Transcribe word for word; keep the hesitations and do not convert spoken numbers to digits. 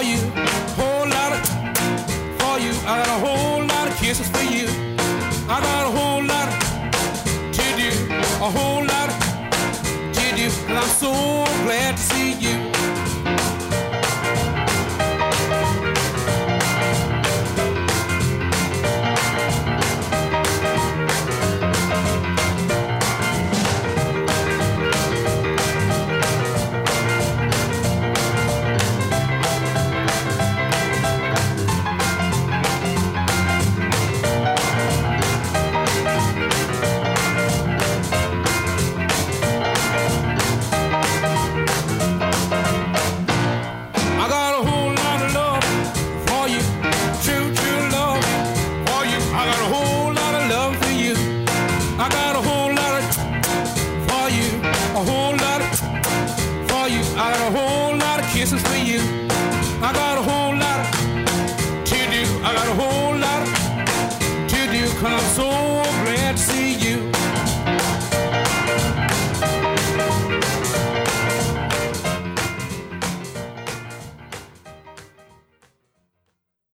for you, whole lot of for you. I got a whole lot of kisses for you. I got a whole lot to do, a whole lot to do, and I'm so glad to see you. Kisses for you. I got a whole lot to do. I got a whole lot to do. Cause I'm so glad to see